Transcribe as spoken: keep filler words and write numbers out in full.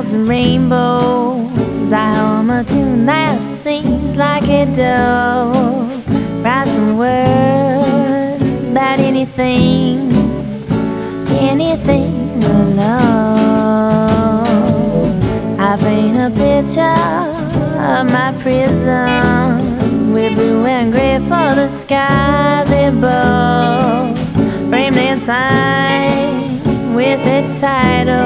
clouds and rainbows. I hum a tune that sings like a dove. Write some words about anything, anything but love. I paint a picture of my prison with blue and gray for the skies above. Frame that sign with its title.